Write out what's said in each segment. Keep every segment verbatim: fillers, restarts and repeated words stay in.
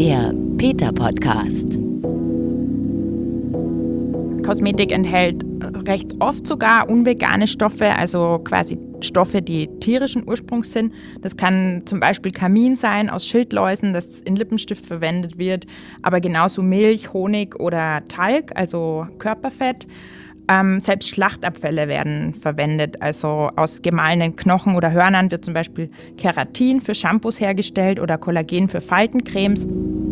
Der Peter-Podcast. Kosmetik enthält recht oft sogar unvegane Stoffe, also quasi Stoffe, die tierischen Ursprungs sind. Das kann zum Beispiel Kamin sein aus Schildläusen, das in Lippenstift verwendet wird, aber genauso Milch, Honig oder Talg, also Körperfett. Ähm, selbst Schlachtabfälle werden verwendet, also aus gemahlenen Knochen oder Hörnern wird zum Beispiel Keratin für Shampoos hergestellt oder Kollagen für Faltencremes.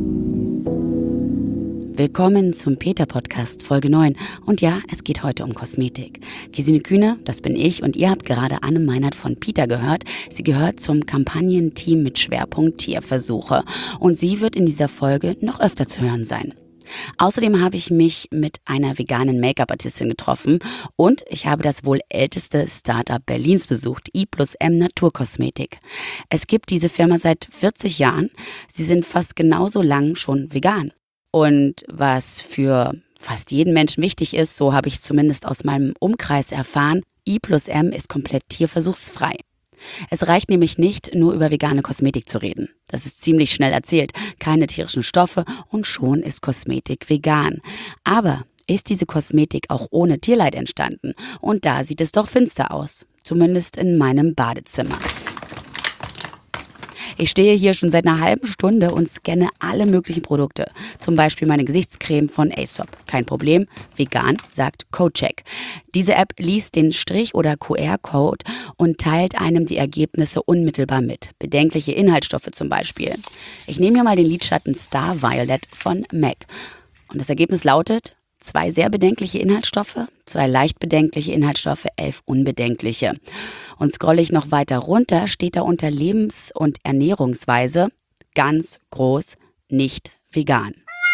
Willkommen zum Peter-Podcast Folge neun. Und ja, es geht heute um Kosmetik. Gesine Kühne, das bin ich, und ihr habt gerade Anne Meinert von Peter gehört. Sie gehört zum Kampagnenteam mit Schwerpunkt Tierversuche. Und sie wird in dieser Folge noch öfter zu hören sein. Außerdem habe ich mich mit einer veganen Make-up-Artistin getroffen und ich habe das wohl älteste Startup Berlins besucht, I plus M Naturkosmetik. Es gibt diese Firma seit vierzig Jahren. Sie sind fast genauso lang schon vegan. Und was für fast jeden Menschen wichtig ist, so habe ich zumindest aus meinem Umkreis erfahren, I plus M ist komplett tierversuchsfrei. Es reicht nämlich nicht, nur über vegane Kosmetik zu reden. Das ist ziemlich schnell erzählt. Keine tierischen Stoffe und schon ist Kosmetik vegan. Aber ist diese Kosmetik auch ohne Tierleid entstanden? Und da sieht es doch finster aus. Zumindest in meinem Badezimmer. Ich stehe hier schon seit einer halben Stunde und scanne alle möglichen Produkte. Zum Beispiel meine Gesichtscreme von Aesop. Kein Problem, vegan, sagt CodeCheck. Diese App liest den Strich- oder Q R-Code und teilt einem die Ergebnisse unmittelbar mit. Bedenkliche Inhaltsstoffe zum Beispiel. Ich nehme hier mal den Lidschatten Star Violet von M A C. Und das Ergebnis lautet: zwei sehr bedenkliche Inhaltsstoffe, zwei leicht bedenkliche Inhaltsstoffe, elf unbedenkliche. Und scrolle ich noch weiter runter, steht da unter Lebens- und Ernährungsweise ganz groß nicht vegan.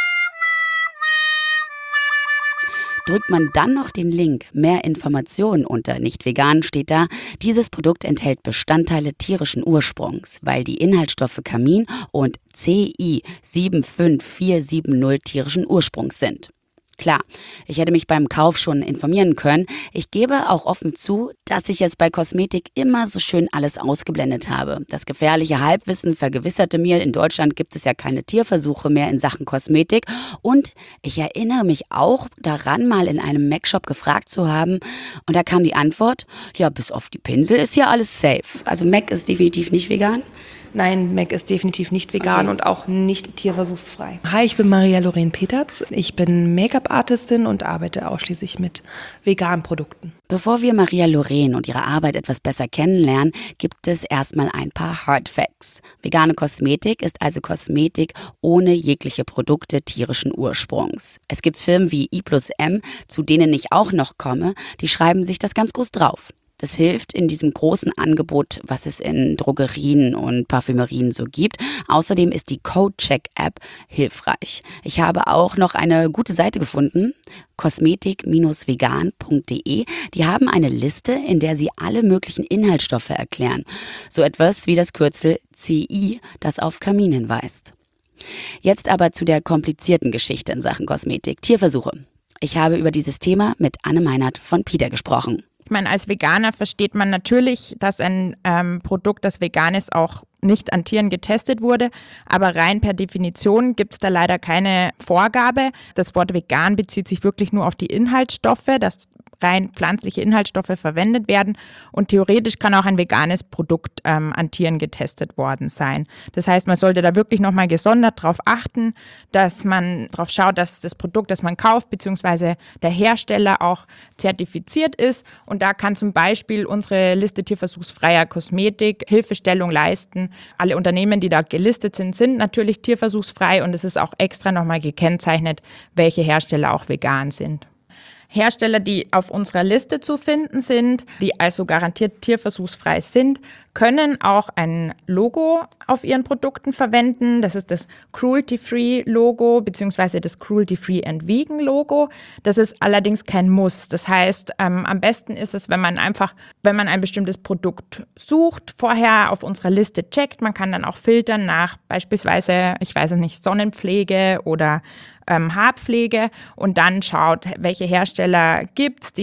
Drückt man dann noch den Link mehr Informationen unter nicht vegan, steht da: dieses Produkt enthält Bestandteile tierischen Ursprungs, weil die Inhaltsstoffe Kamin und C I sieben fünf vier sieben null tierischen Ursprungs sind. Klar, ich hätte mich beim Kauf schon informieren können. Ich gebe auch offen zu, dass ich es bei Kosmetik immer so schön alles ausgeblendet habe. Das gefährliche Halbwissen vergewisserte mir, in Deutschland gibt es ja keine Tierversuche mehr in Sachen Kosmetik. Und ich erinnere mich auch daran, mal in einem M A C-Shop gefragt zu haben. Und da kam die Antwort: ja, bis auf die Pinsel ist ja alles safe. Also M A C ist definitiv nicht vegan. Nein, M A C ist definitiv nicht vegan, okay, und auch nicht tierversuchsfrei. Hi, ich bin Maria-Lorraine Peterz. Ich bin Make-up-Artistin und arbeite ausschließlich mit veganen Produkten. Bevor wir Maria-Lorraine und ihre Arbeit etwas besser kennenlernen, gibt es erstmal ein paar Hard Facts. Vegane Kosmetik ist also Kosmetik ohne jegliche Produkte tierischen Ursprungs. Es gibt Firmen wie I plus M, zu denen ich auch noch komme, die schreiben sich das ganz groß drauf. Das hilft in diesem großen Angebot, was es in Drogerien und Parfümerien so gibt. Außerdem ist die CodeCheck-App hilfreich. Ich habe auch noch eine gute Seite gefunden, kosmetik Bindestrich vegan Punkt de. Die haben eine Liste, in der sie alle möglichen Inhaltsstoffe erklären. So etwas wie das Kürzel C I, das auf Kamin hinweist. Jetzt aber zu der komplizierten Geschichte in Sachen Kosmetik. Tierversuche. Ich habe über dieses Thema mit Anne Meinert von Peter gesprochen. Ich meine, als Veganer versteht man natürlich, dass ein ähm, Produkt, das vegan ist, auch nicht an Tieren getestet wurde, aber rein per Definition gibt es da leider keine Vorgabe. Das Wort vegan bezieht sich wirklich nur auf die Inhaltsstoffe, dass rein pflanzliche Inhaltsstoffe verwendet werden, und theoretisch kann auch ein veganes Produkt ähm, an Tieren getestet worden sein. Das heißt, man sollte da wirklich nochmal gesondert darauf achten, dass man darauf schaut, dass das Produkt, das man kauft, beziehungsweise der Hersteller auch zertifiziert ist, und da kann zum Beispiel unsere Liste tierversuchsfreier Kosmetik Hilfestellung leisten. Alle Unternehmen, die da gelistet sind, sind natürlich tierversuchsfrei, und es ist auch extra nochmal gekennzeichnet, welche Hersteller auch vegan sind. Hersteller, die auf unserer Liste zu finden sind, die also garantiert tierversuchsfrei sind, können auch ein Logo auf ihren Produkten verwenden. Das ist das Cruelty-Free-Logo bzw. das Cruelty-Free and Vegan-Logo. Das ist allerdings kein Muss. Das heißt, ähm, am besten ist es, wenn man einfach, wenn man ein bestimmtes Produkt sucht, vorher auf unserer Liste checkt. Man kann dann auch filtern nach beispielsweise, ich weiß es nicht, Sonnenpflege oder ähm, Haarpflege und dann schaut, welche Hersteller gibt es, die ich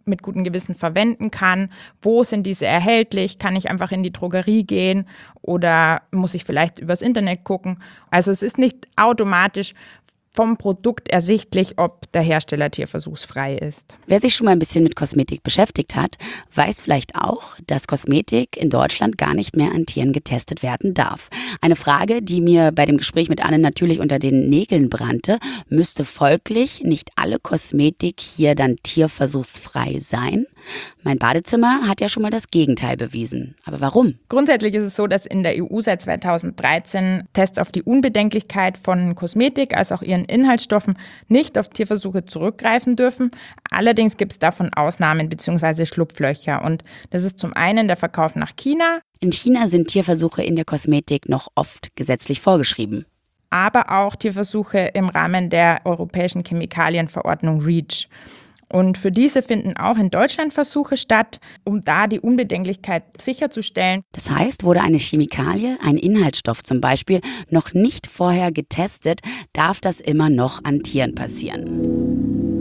mit gutem Gewissen verwenden kann. Wo sind diese erhältlich? Kann ich einfach in die Drogerie gehen oder muss ich vielleicht übers Internet gucken? Also es ist nicht automatisch vom Produkt ersichtlich, ob der Hersteller tierversuchsfrei ist. Wer sich schon mal ein bisschen mit Kosmetik beschäftigt hat, weiß vielleicht auch, dass Kosmetik in Deutschland gar nicht mehr an Tieren getestet werden darf. Eine Frage, die mir bei dem Gespräch mit Anne natürlich unter den Nägeln brannte: Müsste folglich nicht alle Kosmetik hier dann tierversuchsfrei sein? Mein Badezimmer hat ja schon mal das Gegenteil bewiesen. Aber warum? Grundsätzlich ist es so, dass in der E U seit zweitausenddreizehn Tests auf die Unbedenklichkeit von Kosmetik als auch ihren Inhaltsstoffen nicht auf Tierversuche zurückgreifen dürfen. Allerdings gibt es davon Ausnahmen bzw. Schlupflöcher. Und das ist zum einen der Verkauf nach China. In China sind Tierversuche in der Kosmetik noch oft gesetzlich vorgeschrieben. Aber auch Tierversuche im Rahmen der Europäischen Chemikalienverordnung REACH. Und für diese finden auch in Deutschland Versuche statt, um da die Unbedenklichkeit sicherzustellen. Das heißt, wurde eine Chemikalie, ein Inhaltsstoff zum Beispiel, noch nicht vorher getestet, darf das immer noch an Tieren passieren.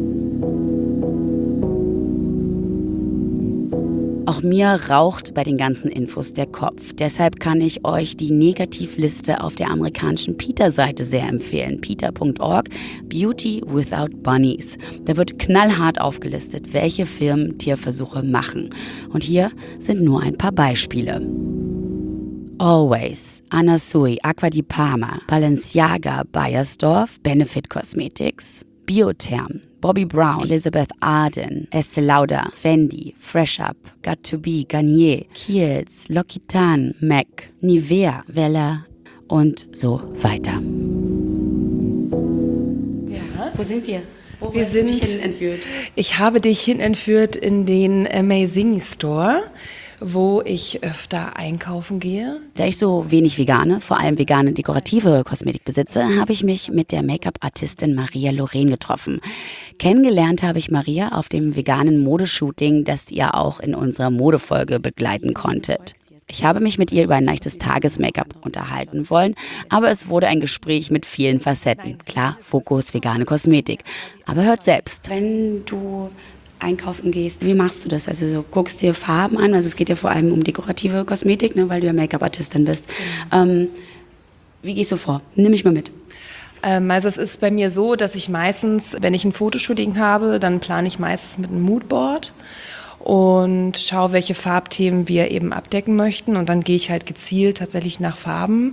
Auch mir raucht bei den ganzen Infos der Kopf. Deshalb kann ich euch die Negativliste auf der amerikanischen PETA-Seite sehr empfehlen. PETA Punkt org, Beauty Without Bunnies. Da wird knallhart aufgelistet, welche Firmen Tierversuche machen. Und hier sind nur ein paar Beispiele. Always, Anna Sui, Aqua di Parma, Balenciaga, Beiersdorf, Benefit Cosmetics, Biotherm, Bobbi Brown, Elizabeth Arden, Estée Lauder, Fendi, Fresh Up, Got to Be, Garnier, Kiehl's, L'Occitane, MAC, Nivea, Wella und so weiter. Ja. Wo sind wir? Wo wir sind, mich hin entführt? Ich habe dich hin entführt in den Amazing Store, wo ich öfter einkaufen gehe. Da ich so wenig vegane, vor allem vegane dekorative Kosmetik besitze, habe ich mich mit der Make-up-Artistin Maria Loren getroffen. Kennengelernt habe ich Maria auf dem veganen Modeshooting, das ihr auch in unserer Modefolge begleiten konntet. Ich habe mich mit ihr über ein leichtes Tages-Make-up unterhalten wollen, aber es wurde ein Gespräch mit vielen Facetten. Klar, Fokus vegane Kosmetik. Aber hört selbst. Wenn du einkaufen gehst, wie machst du das? Also so guckst dir Farben an, also es geht ja vor allem um dekorative Kosmetik, ne, weil du ja Make-up-Artistin bist. Mhm. Ähm, wie gehst du vor? Nimm mich mal mit. Ähm, also es ist bei mir so, dass ich meistens, wenn ich ein Fotoshooting habe, dann plane ich meistens mit einem Moodboard und schaue, welche Farbthemen wir eben abdecken möchten, und dann gehe ich halt gezielt tatsächlich nach Farben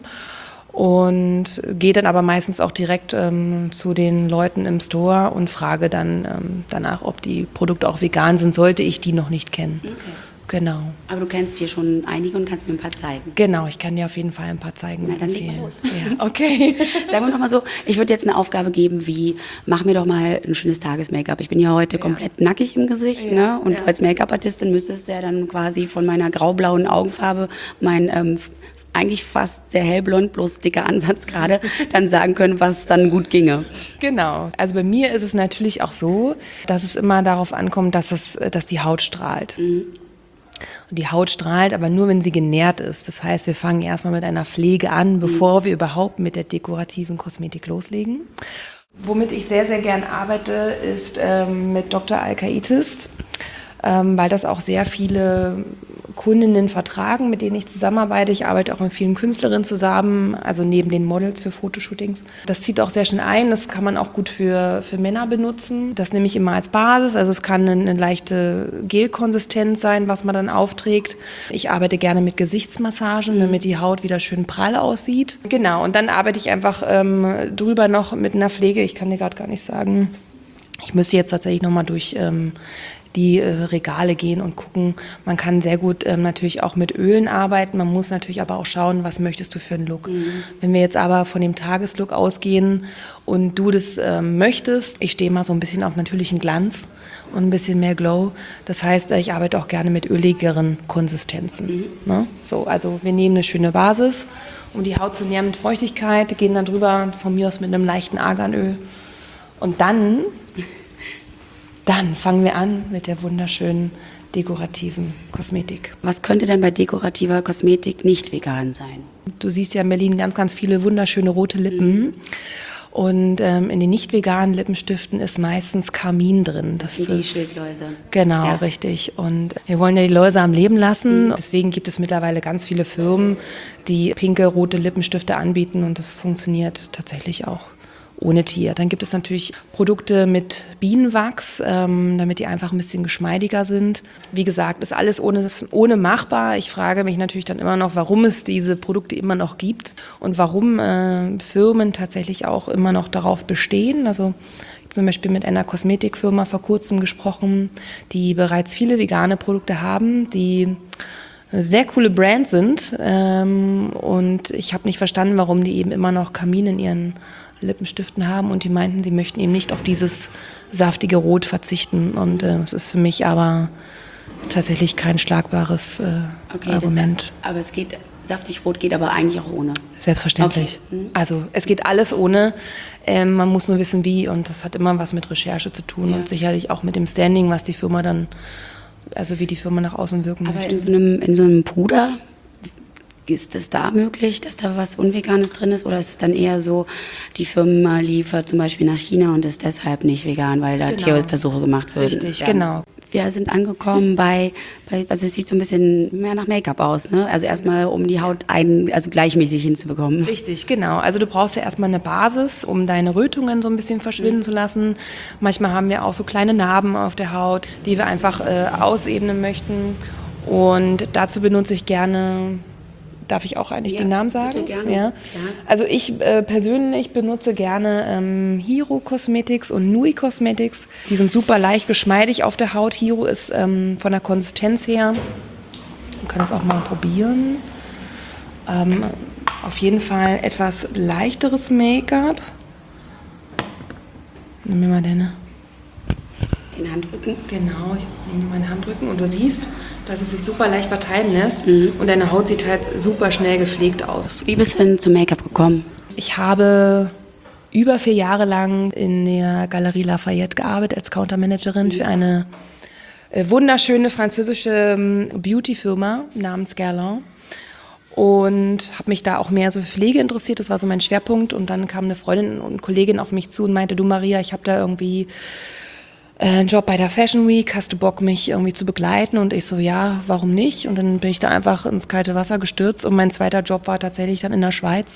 und gehe dann aber meistens auch direkt ähm, zu den Leuten im Store und frage dann ähm, danach, ob die Produkte auch vegan sind, sollte ich die noch nicht kennen. Okay. Genau. Aber du kennst hier schon einige und kannst mir ein paar zeigen. Genau, ich kann dir auf jeden Fall ein paar zeigen. Na, dann leg mal los. Ja, okay. Sagen wir noch mal so, ich würde jetzt eine Aufgabe geben wie, mach mir doch mal ein schönes Tages-Make-up. Ich bin ja heute ja. komplett nackig im Gesicht, ja, ne? Und ja. als Make-up-Artistin müsstest du ja dann quasi von meiner graublauen Augenfarbe mein ähm, eigentlich fast sehr hellblond, bloß dicker Ansatz gerade, dann sagen können, was dann gut ginge. Genau. Also bei mir ist es natürlich auch so, dass es immer darauf ankommt, dass, es, dass die Haut strahlt. Mhm. Und die Haut strahlt aber nur, wenn sie genährt ist. Das heißt, wir fangen erstmal mit einer Pflege an, bevor mhm. wir überhaupt mit der dekorativen Kosmetik loslegen. Womit ich sehr, sehr gern arbeite, ist ähm, mit Doktor Alkaitis, ähm, weil das auch sehr viele Kundinnen vertragen, mit denen ich zusammenarbeite. Ich arbeite auch mit vielen Künstlerinnen zusammen, also neben den Models für Fotoshootings. Das zieht auch sehr schön ein, das kann man auch gut für, für Männer benutzen. Das nehme ich immer als Basis, also es kann eine, eine leichte Gelkonsistenz sein, was man dann aufträgt. Ich arbeite gerne mit Gesichtsmassagen, damit die Haut wieder schön prall aussieht. Genau, und dann arbeite ich einfach ähm, drüber noch mit einer Pflege. Ich kann dir gerade gar nicht sagen, ich müsste jetzt tatsächlich nochmal durch ähm, die äh, Regale gehen und gucken. Man kann sehr gut ähm, natürlich auch mit Ölen arbeiten. Man muss natürlich aber auch schauen, was möchtest du für einen Look. Mhm. Wenn wir jetzt aber von dem Tageslook ausgehen und du das ähm, möchtest, ich stehe mal so ein bisschen auf natürlichen Glanz und ein bisschen mehr Glow. Das heißt, ich arbeite auch gerne mit öligeren Konsistenzen. Mhm. Ne? So, also wir nehmen eine schöne Basis, um die Haut zu nähren mit Feuchtigkeit, gehen dann drüber von mir aus mit einem leichten Arganöl. Und dann Dann fangen wir an mit der wunderschönen dekorativen Kosmetik. Was könnte denn bei dekorativer Kosmetik nicht vegan sein? Du siehst ja in Berlin ganz, ganz viele wunderschöne rote Lippen. Mhm. Und ähm, in den nicht veganen Lippenstiften ist meistens Karmin drin. Das, das sind die ist, Schildläuse. Genau, ja. richtig. Und wir wollen ja die Läuse am Leben lassen. Mhm. Deswegen gibt es mittlerweile ganz viele Firmen, die pinke, rote Lippenstifte anbieten und das funktioniert tatsächlich auch ohne Tier. Dann gibt es natürlich Produkte mit Bienenwachs, ähm, damit die einfach ein bisschen geschmeidiger sind. Wie gesagt, ist alles ohne, ohne machbar. Ich frage mich natürlich dann immer noch, warum es diese Produkte immer noch gibt und warum äh, Firmen tatsächlich auch immer noch darauf bestehen. Also zum Beispiel mit einer Kosmetikfirma vor kurzem gesprochen, die bereits viele vegane Produkte haben, die sehr coole Brands sind. Ähm, und ich habe nicht verstanden, warum die eben immer noch Karmin in ihren Lippenstiften haben und die meinten, sie möchten eben nicht auf dieses saftige Rot verzichten und äh, das ist für mich aber tatsächlich kein schlagbares äh, okay, Argument. Das, aber es geht, saftig Rot geht aber eigentlich auch ohne? Selbstverständlich. Okay. Mhm. Also es geht alles ohne, ähm, man muss nur wissen wie und das hat immer was mit Recherche zu tun ja. und sicherlich auch mit dem Standing, was die Firma dann, also wie die Firma nach außen wirken aber möchte. Aber in so einem, in so einem Puder, ist es da möglich, dass da was Unveganes drin ist? Oder ist es dann eher so, die Firma liefert zum Beispiel nach China und ist deshalb nicht vegan, weil da genau. Tierversuche gemacht werden? Richtig, ja. genau. Wir sind angekommen bei, bei, also es sieht so ein bisschen mehr nach Make-up aus, ne? Also erstmal, um die Haut ein, also gleichmäßig hinzubekommen. Richtig, genau. Also du brauchst ja erstmal eine Basis, um deine Rötungen so ein bisschen verschwinden mhm. zu lassen. Manchmal haben wir auch so kleine Narben auf der Haut, die wir einfach äh, ausebnen möchten. Und dazu benutze ich gerne... Darf ich auch eigentlich ja, den Namen sagen? Bitte gerne. Ja. Ja. Also ich äh, persönlich benutze gerne ähm, Hero Cosmetics und Nui Cosmetics. Die sind super leicht geschmeidig auf der Haut. Hero ist ähm, von der Konsistenz her, man kann es auch mal probieren, ähm, auf jeden Fall etwas leichteres Make-up. Nimm mir mal deine. Den Handrücken? Genau, ich nehme meine Handrücken und du siehst, dass es sich super leicht verteilen lässt mhm. und deine Haut sieht halt super schnell gepflegt aus. Wie bist du denn zum Make-up gekommen? Ich habe über vier Jahre lang in der Galerie Lafayette gearbeitet als Countermanagerin mhm. für eine wunderschöne französische Beauty-Firma namens Guerlain und habe mich da auch mehr so für Pflege interessiert, das war so mein Schwerpunkt und dann kam eine Freundin und Kollegin auf mich zu und meinte, du Maria, ich habe da irgendwie einen Job bei der Fashion Week, hast du Bock, mich irgendwie zu begleiten? Und ich so, ja, warum nicht? Und dann bin ich da einfach ins kalte Wasser gestürzt und mein zweiter Job war tatsächlich dann in der Schweiz.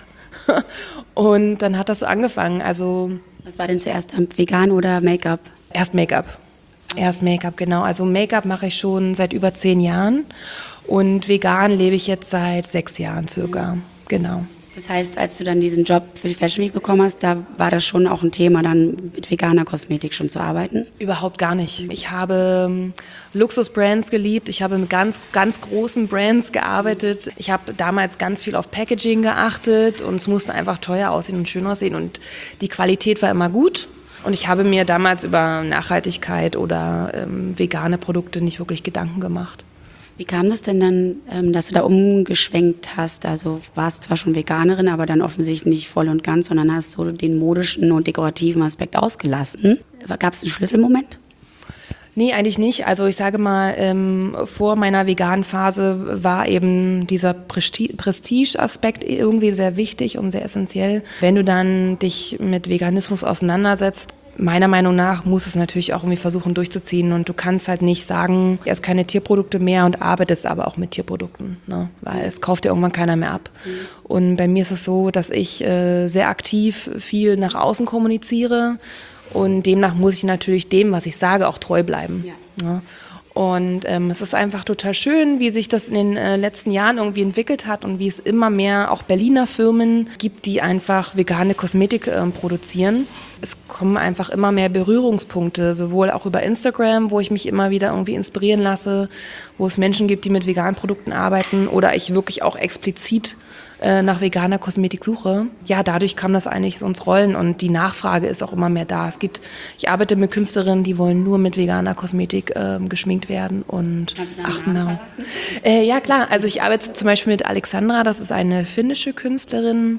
Und dann hat das angefangen, also... Was war denn zuerst, vegan oder Make-up? Erst Make-up. Erst Make-up, genau. Also Make-up mache ich schon seit über zehn Jahren und vegan lebe ich jetzt seit sechs Jahren circa, mhm. genau. Das heißt, als du dann diesen Job für die Fashion Week bekommen hast, da war das schon auch ein Thema, dann mit veganer Kosmetik schon zu arbeiten? Überhaupt gar nicht. Ich habe ähm, Luxusbrands geliebt, ich habe mit ganz, ganz großen Brands gearbeitet. Ich habe damals ganz viel auf Packaging geachtet und es musste einfach teuer aussehen und schön aussehen und die Qualität war immer gut. Und ich habe mir damals über Nachhaltigkeit oder ähm, vegane Produkte nicht wirklich Gedanken gemacht. Wie kam das denn dann, dass du da umgeschwenkt hast? Also warst zwar schon Veganerin, aber dann offensichtlich nicht voll und ganz, sondern hast so den modischen und dekorativen Aspekt ausgelassen. Gab es einen Schlüsselmoment? Nee, eigentlich nicht. Also ich sage mal, ähm, vor meiner veganen Phase war eben dieser Prestige-Aspekt irgendwie sehr wichtig und sehr essentiell. Wenn du dann dich mit Veganismus auseinandersetzt, meiner Meinung nach muss es natürlich auch irgendwie versuchen durchzuziehen und du kannst halt nicht sagen, erst keine Tierprodukte mehr und arbeitest aber auch mit Tierprodukten, ne? Weil es kauft ja irgendwann keiner mehr ab. Mhm. Und bei mir ist es so, dass ich äh, sehr aktiv viel nach außen kommuniziere und demnach muss ich natürlich dem, was ich sage, auch treu bleiben. Ja. Ne? Und ähm, es ist einfach total schön, wie sich das in den äh, letzten Jahren irgendwie entwickelt hat und wie es immer mehr auch Berliner Firmen gibt, die einfach vegane Kosmetik äh, produzieren. Es kommen einfach immer mehr Berührungspunkte, sowohl auch über Instagram, wo ich mich immer wieder irgendwie inspirieren lasse, wo es Menschen gibt, die mit veganen Produkten arbeiten oder ich wirklich auch explizit äh, nach veganer Kosmetik suche. Ja, dadurch kam das eigentlich so ins Rollen und die Nachfrage ist auch immer mehr da. Es gibt, ich arbeite mit Künstlerinnen, die wollen nur mit veganer Kosmetik äh, geschminkt werden und achten darauf. Äh, ja, klar. Also ich arbeite zum Beispiel mit Alexandra, das ist eine finnische Künstlerin.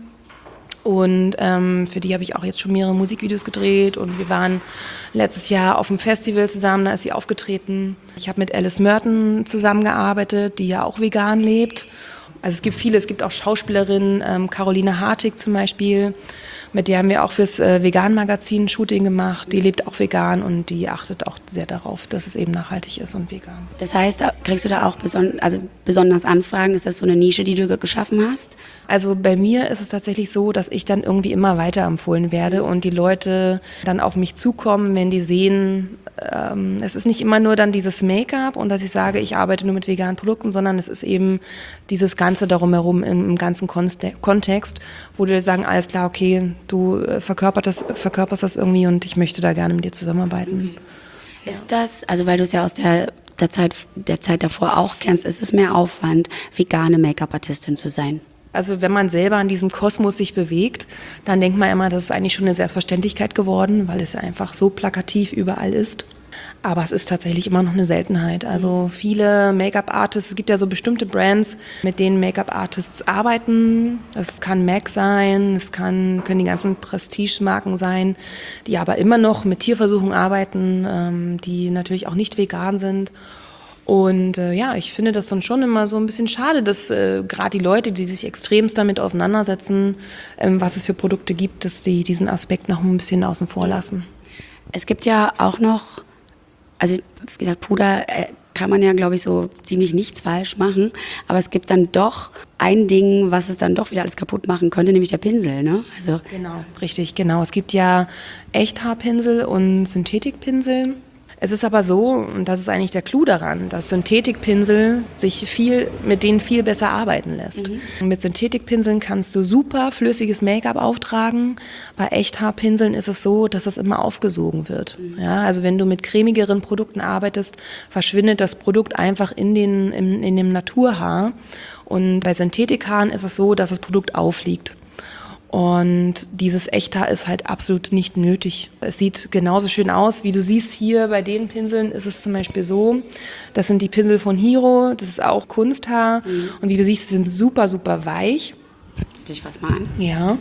Und ähm, für die habe ich auch jetzt schon mehrere Musikvideos gedreht und wir waren letztes Jahr auf einem Festival zusammen, da ist sie aufgetreten. Ich habe mit Alice Merton zusammengearbeitet, die ja auch vegan lebt Also es gibt viele, es gibt auch Schauspielerinnen, ähm, Caroline Hartig zum Beispiel, mit der haben wir auch fürs äh, Vegan-Magazin ein Shooting gemacht. Die lebt auch vegan und die achtet auch sehr darauf, dass es eben nachhaltig ist und vegan. Das heißt, kriegst du da auch beson- also besonders Anfragen? Ist das so eine Nische, die du geschaffen hast? Also bei mir ist es tatsächlich so, dass ich dann irgendwie immer weiterempfohlen werde und die Leute dann auf mich zukommen, wenn die sehen, ähm, es ist nicht immer nur dann dieses Make-up und dass ich sage, ich arbeite nur mit veganen Produkten, sondern es ist eben dieses Ganze darum herum im, im ganzen Konste- Kontext, wo die sagen, alles klar, okay, du verkörperst das, verkörperst das irgendwie und ich möchte da gerne mit dir zusammenarbeiten. Ja. Ist das, also weil du es ja aus der, der, Zeit, der Zeit davor auch kennst, ist es mehr Aufwand, vegane Make-up-Artistin zu sein? Also wenn man selber in diesem Kosmos sich bewegt, dann denkt man immer, das ist eigentlich schon eine Selbstverständlichkeit geworden, weil es ja einfach so plakativ überall ist. Aber es ist tatsächlich immer noch eine Seltenheit. Also viele Make-up-Artists, es gibt ja so bestimmte Brands, mit denen Make-up-Artists arbeiten. Das kann M A C sein, es kann, können die ganzen Prestige-Marken sein, die aber immer noch mit Tierversuchen arbeiten, ähm, die natürlich auch nicht vegan sind. Und äh, ja, ich finde das dann schon immer so ein bisschen schade, dass äh, gerade die Leute, die sich extremst damit auseinandersetzen, ähm, was es für Produkte gibt, dass sie diesen Aspekt noch ein bisschen außen vor lassen. Es gibt ja auch noch, also wie gesagt, Puder äh, kann man ja, glaube ich, so ziemlich nichts falsch machen, aber es gibt dann doch ein Ding, was es dann doch wieder alles kaputt machen könnte, nämlich der Pinsel, ne? Also genau, richtig, genau. Es gibt ja Echthaarpinsel und Synthetikpinsel. Es ist aber so, und das ist eigentlich der Clou daran, dass Synthetikpinsel sich viel, mit denen viel besser arbeiten lässt. Mhm. Mit Synthetikpinseln kannst du super flüssiges Make-up auftragen. Bei Echthaarpinseln ist es so, dass es immer aufgesogen wird. Mhm. Ja, also wenn du mit cremigeren Produkten arbeitest, verschwindet das Produkt einfach in, den, in, in dem Naturhaar. Und bei Synthetikhaaren ist es so, dass das Produkt aufliegt. Und dieses Echthaar ist halt absolut nicht nötig. Es sieht genauso schön aus, wie du siehst hier bei den Pinseln ist es zum Beispiel so. Das sind die Pinsel von Hero, das ist auch Kunsthaar. Mhm. Und wie du siehst, sie sind super, super weich. Ich fass mal an. Ja.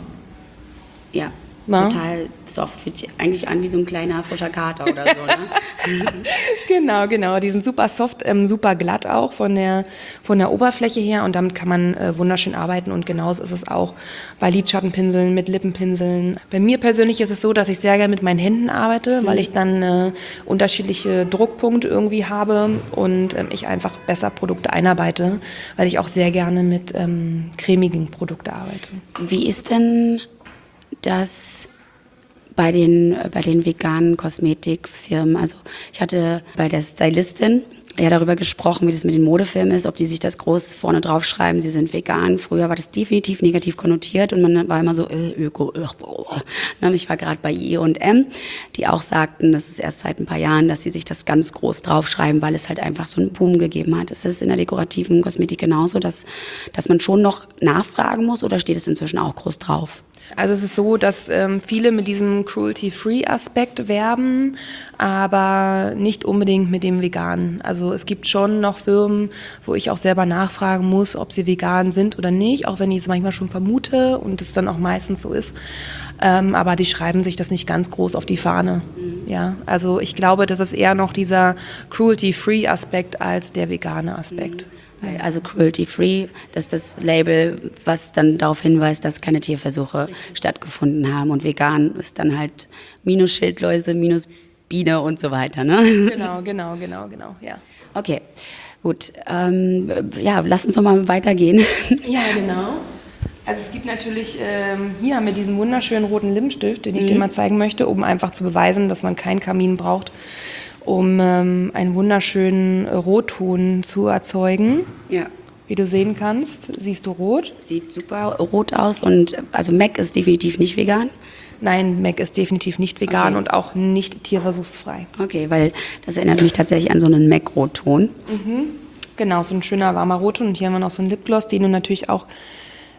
Ja. Na? Total soft, fühlt sich eigentlich an wie so ein kleiner frischer Kater oder so, ne? Genau, genau. Die sind super soft, ähm, super glatt auch von der, von der Oberfläche her und damit kann man äh, wunderschön arbeiten und genauso ist es auch bei Lidschattenpinseln, mit Lippenpinseln. Bei mir persönlich ist es so, dass ich sehr gerne mit meinen Händen arbeite, mhm. weil ich dann äh, unterschiedliche Druckpunkte irgendwie habe und ähm, ich einfach besser Produkte einarbeite, weil ich auch sehr gerne mit ähm, cremigen Produkten arbeite. Wie ist denn das bei den, bei den veganen Kosmetikfirmen? Also ich hatte bei der Stylistin ja darüber gesprochen, wie das mit den Modefirmen ist, ob die sich das groß vorne drauf schreiben, sie sind vegan. Früher war das definitiv negativ konnotiert und man war immer so, äh, Öko, äh, ich war gerade bei I und M, die auch sagten, das ist erst seit ein paar Jahren, dass sie sich das ganz groß draufschreiben, weil es halt einfach so einen Boom gegeben hat. Ist es in der dekorativen Kosmetik genauso, dass, dass man schon noch nachfragen muss oder steht es inzwischen auch groß drauf? Also es ist so, dass ähm, viele mit diesem Cruelty-Free-Aspekt werben, aber nicht unbedingt mit dem Veganen. Also es gibt schon noch Firmen, wo ich auch selber nachfragen muss, ob sie vegan sind oder nicht, auch wenn ich es manchmal schon vermute und es dann auch meistens so ist. Ähm, aber die schreiben sich das nicht ganz groß auf die Fahne. Mhm. Ja, also ich glaube, das ist eher noch dieser Cruelty-Free-Aspekt als der vegane Aspekt. Mhm. Also Cruelty-Free, das ist das Label, was dann darauf hinweist, dass keine Tierversuche stattgefunden haben. Und vegan ist dann halt minus Schildläuse, minus Biene und so weiter, ne? Genau, genau, genau, genau, ja. Okay, gut. Ähm, ja, lass uns doch mal weitergehen. Ja, genau. Also es gibt natürlich, ähm, hier haben wir diesen wunderschönen roten Lippenstift, den ich mhm. dir mal zeigen möchte, um einfach zu beweisen, dass man keinen Kamin braucht, um ähm, einen wunderschönen Rotton zu erzeugen. Ja. Wie du sehen kannst, siehst du rot. Sieht super rot aus und also M A C ist definitiv nicht vegan. Nein, M A C ist definitiv nicht vegan okay. und auch nicht tierversuchsfrei. Okay, weil das erinnert mich tatsächlich an so einen M A C-Rotton. Mhm. Genau, so ein schöner warmer Rotton. Und hier haben wir noch so einen Lipgloss, den du natürlich auch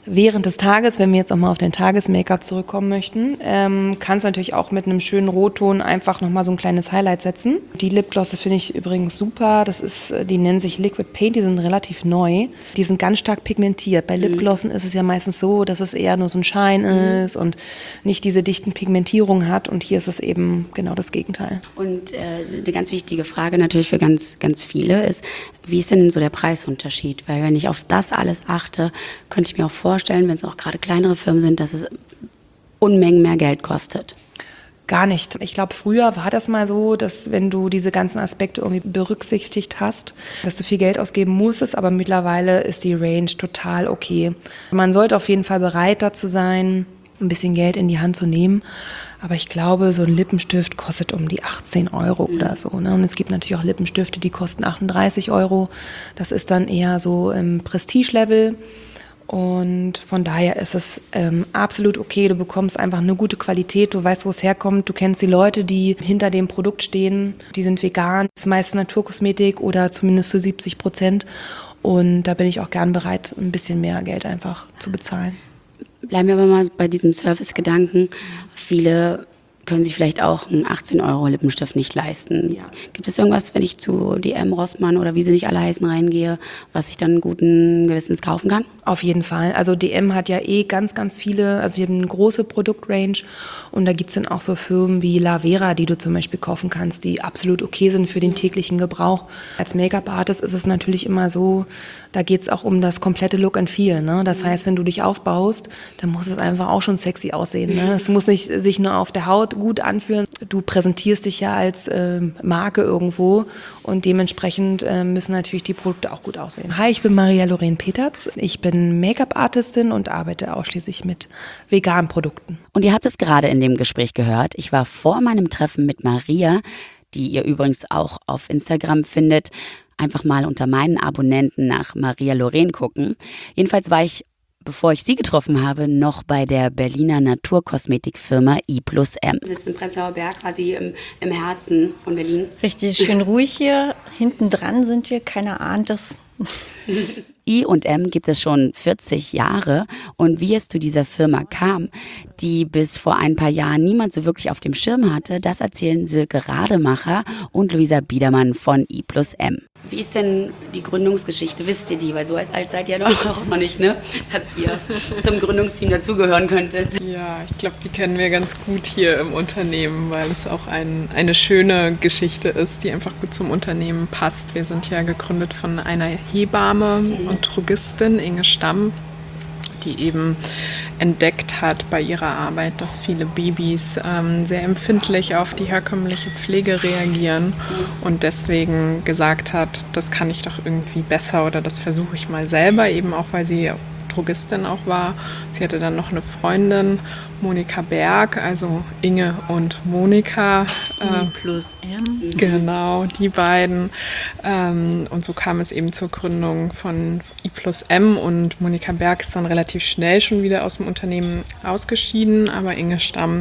während des Tages, wenn wir jetzt auch mal auf den Tages-Make-up zurückkommen möchten, ähm, kannst du natürlich auch mit einem schönen Rotton einfach nochmal so ein kleines Highlight setzen. Die Lipglosse finde ich übrigens super. Das ist, die nennen sich Liquid Paint, die sind relativ neu. Die sind ganz stark pigmentiert. Bei Lipglossen ist es ja meistens so, dass es eher nur so ein Schein ist und nicht diese dichten Pigmentierungen hat. Und hier ist es eben genau das Gegenteil. Und äh, eine ganz wichtige Frage natürlich für ganz, ganz viele ist, wie ist denn so der Preisunterschied? Weil wenn ich auf das alles achte, könnte ich mir auch vorstellen, wenn es auch gerade kleinere Firmen sind, dass es Unmengen mehr Geld kostet. Gar nicht. Ich glaube, früher war das mal so, dass wenn du diese ganzen Aspekte irgendwie berücksichtigt hast, dass du viel Geld ausgeben musstest, aber mittlerweile ist die Range total okay. Man sollte auf jeden Fall bereit dazu sein, ein bisschen Geld in die Hand zu nehmen. Aber ich glaube, so ein Lippenstift kostet um die achtzehn Euro mhm. oder so. Ne? Und es gibt natürlich auch Lippenstifte, die kosten achtunddreißig Euro. Das ist dann eher so im Prestige-Level. Und von daher ist es ähm, absolut okay. Du bekommst einfach eine gute Qualität. Du weißt, wo es herkommt. Du kennst die Leute, die hinter dem Produkt stehen. Die sind vegan. Das ist meist Naturkosmetik oder zumindest zu siebzig Prozent. Und da bin ich auch gern bereit, ein bisschen mehr Geld einfach zu bezahlen. Bleiben wir aber mal bei diesem Service-Gedanken. Viele können sich vielleicht auch einen achtzehn Euro Lippenstift nicht leisten. Ja. Gibt es irgendwas, wenn ich zu D M, Rossmann oder wie sie nicht alle heißen reingehe, was ich dann guten Gewissens kaufen kann? Auf jeden Fall. Also D M hat ja eh ganz, ganz viele, also die haben eine große Produktrange und da gibt es dann auch so Firmen wie La Vera, die du zum Beispiel kaufen kannst, die absolut okay sind für den täglichen Gebrauch. Als Make-up-Artist ist es natürlich immer so, da geht es auch um das komplette Look and Feel. Ne? Das heißt, wenn du dich aufbaust, dann muss es einfach auch schon sexy aussehen. Ne? Es muss nicht sich nur auf der Haut gut anfühlen. Du präsentierst dich ja als äh, Marke irgendwo und dementsprechend äh, müssen natürlich die Produkte auch gut aussehen. Hi, ich bin Maria-Lorraine Petertz. Ich bin Make-up-Artistin und arbeite ausschließlich mit veganen Produkten. Und ihr habt es gerade in dem Gespräch gehört. Ich war vor meinem Treffen mit Maria, die ihr übrigens auch auf Instagram findet, einfach mal unter meinen Abonnenten nach Maria-Lorraine gucken. Jedenfalls war ich, bevor ich sie getroffen habe, noch bei der Berliner Naturkosmetikfirma I plus M. Wir sitzen in Prenzlauer Berg, quasi im, im Herzen von Berlin. Richtig schön ruhig hier. Hinten dran sind wir, keiner ahnt es. I und M gibt es schon vierzig Jahre und wie es zu dieser Firma kam, die bis vor ein paar Jahren niemand so wirklich auf dem Schirm hatte, das erzählen Silke Rademacher und Luisa Biedermann von I plus M. Wie ist denn die Gründungsgeschichte? Wisst ihr die? Weil so alt seid ihr doch auch noch nicht, ne? Dass ihr zum Gründungsteam dazugehören könntet. Ja, ich glaube, die kennen wir ganz gut hier im Unternehmen, weil es auch ein, eine schöne Geschichte ist, die einfach gut zum Unternehmen passt. Wir sind ja gegründet von einer Hebamme und Drogistin, Inge Stamm, die eben entdeckt hat bei ihrer Arbeit, dass viele Babys ähm, sehr empfindlich auf die herkömmliche Pflege reagieren und deswegen gesagt hat, das kann ich doch irgendwie besser oder das versuche ich mal selber, eben auch weil sie Drogistin auch war. Sie hatte dann noch eine Freundin, Monika Berg, also Inge und Monika. I plus M. Genau, die beiden. Ähm, und so kam es eben zur Gründung von I plus M und Monika Berg ist dann relativ schnell schon wieder aus dem Unternehmen ausgeschieden, aber Inge Stamm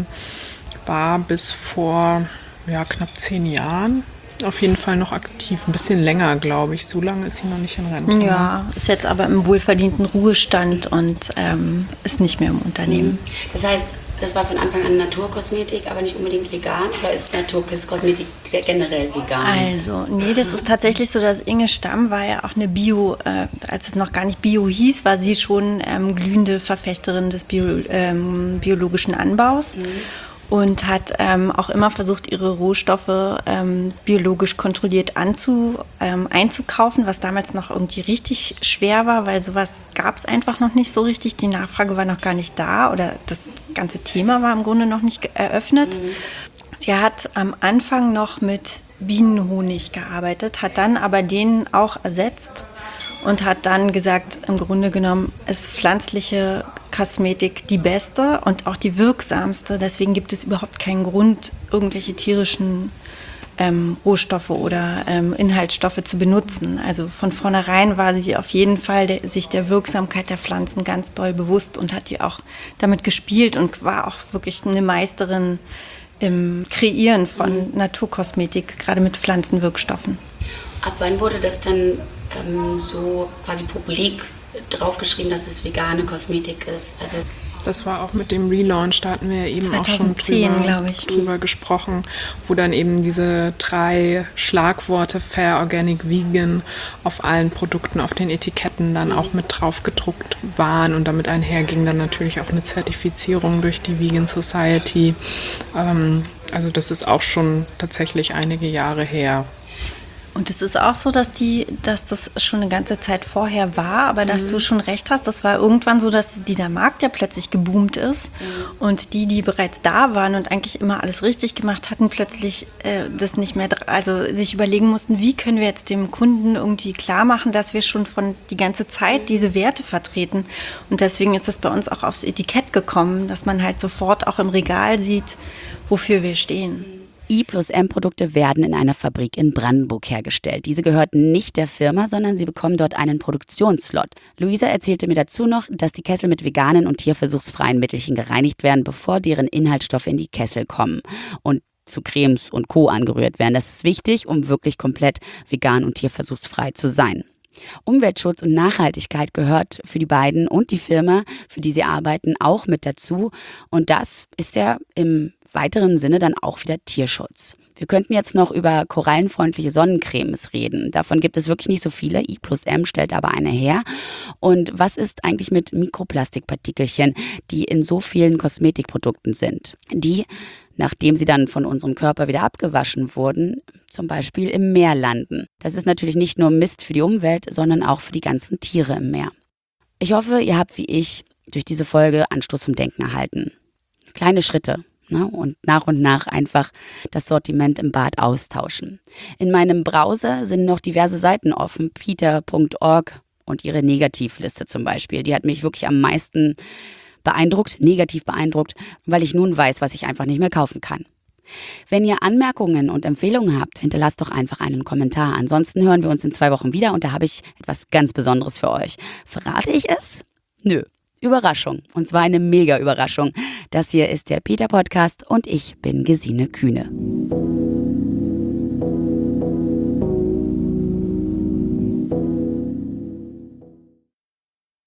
war bis vor ja, knapp zehn Jahren auf jeden Fall noch aktiv, ein bisschen länger, glaube ich. So lange ist sie noch nicht in Rente. Ja, ist jetzt aber im wohlverdienten Ruhestand und ähm, ist nicht mehr im Unternehmen. Das heißt, das war von Anfang an Naturkosmetik, aber nicht unbedingt vegan, oder ist Naturkosmetik generell vegan? Also, nee, das ist tatsächlich so, dass Inge Stamm war ja auch eine Bio, äh, als es noch gar nicht Bio hieß, war sie schon ähm, glühende Verfechterin des Bio, ähm, biologischen Anbaus. Mhm. Und hat ähm, auch immer versucht, ihre Rohstoffe ähm, biologisch kontrolliert anzu, ähm, einzukaufen, was damals noch irgendwie richtig schwer war, weil sowas gab es einfach noch nicht so richtig. Die Nachfrage war noch gar nicht da oder das ganze Thema war im Grunde noch nicht eröffnet. Mhm. Sie hat am Anfang noch mit Bienenhonig gearbeitet, hat dann aber den auch ersetzt und hat dann gesagt, im Grunde genommen ist pflanzliche Kosmetik die beste und auch die wirksamste. Deswegen gibt es überhaupt keinen Grund, irgendwelche tierischen ähm, Rohstoffe oder ähm, Inhaltsstoffe zu benutzen. Also von vornherein war sie auf jeden Fall der, sich der Wirksamkeit der Pflanzen ganz doll bewusst und hat die auch damit gespielt und war auch wirklich eine Meisterin im Kreieren von mhm. Naturkosmetik, gerade mit Pflanzenwirkstoffen. Ab wann wurde das dann ähm, so quasi publik draufgeschrieben, dass es vegane Kosmetik ist. Also das war auch mit dem Relaunch, da hatten wir ja eben auch schon drüber, glaube ich. drüber gesprochen, wo dann eben diese drei Schlagworte Fair, Organic, Vegan auf allen Produkten, auf den Etiketten dann auch mit drauf gedruckt waren und damit einherging dann natürlich auch eine Zertifizierung durch die Vegan Society. Ähm, also das ist auch schon tatsächlich einige Jahre her. Und es ist auch so, dass die, dass das schon eine ganze Zeit vorher war, aber mhm. dass du schon recht hast, das war irgendwann so, dass dieser Markt ja plötzlich geboomt ist mhm. und die, die bereits da waren und eigentlich immer alles richtig gemacht hatten, plötzlich äh, das nicht mehr, also sich überlegen mussten, wie können wir jetzt dem Kunden irgendwie klar machen, dass wir schon von die ganze Zeit diese Werte vertreten. Und deswegen ist es bei uns auch aufs Etikett gekommen, dass man halt sofort auch im Regal sieht, wofür wir stehen. I plus M Produkte werden in einer Fabrik in Brandenburg hergestellt. Diese gehört nicht der Firma, sondern sie bekommen dort einen Produktionsslot. Luisa erzählte mir dazu noch, dass die Kessel mit veganen und tierversuchsfreien Mittelchen gereinigt werden, bevor deren Inhaltsstoffe in die Kessel kommen und zu Cremes und Co. angerührt werden. Das ist wichtig, um wirklich komplett vegan und tierversuchsfrei zu sein. Umweltschutz und Nachhaltigkeit gehört für die beiden und die Firma, für die sie arbeiten, auch mit dazu. Und das ist ja im weiteren Sinne dann auch wieder Tierschutz. Wir könnten jetzt noch über korallenfreundliche Sonnencremes reden. Davon gibt es wirklich nicht so viele. I plus M stellt aber eine her. Und was ist eigentlich mit Mikroplastikpartikelchen, die in so vielen Kosmetikprodukten sind? Die, nachdem sie dann von unserem Körper wieder abgewaschen wurden, zum Beispiel im Meer landen. Das ist natürlich nicht nur Mist für die Umwelt, sondern auch für die ganzen Tiere im Meer. Ich hoffe, ihr habt wie ich durch diese Folge Anstoß zum Denken erhalten. Kleine Schritte. Ne, und nach und nach einfach das Sortiment im Bad austauschen. In meinem Browser sind noch diverse Seiten offen, peter punkt org und ihre Negativliste zum Beispiel. Die hat mich wirklich am meisten beeindruckt, negativ beeindruckt, weil ich nun weiß, was ich einfach nicht mehr kaufen kann. Wenn ihr Anmerkungen und Empfehlungen habt, hinterlasst doch einfach einen Kommentar. Ansonsten hören wir uns in zwei Wochen wieder und da habe ich etwas ganz Besonderes für euch. Verrate ich es? Nö. Überraschung. Und zwar eine Mega-Überraschung. Das hier ist der Peter Podcast und ich bin Gesine Kühne.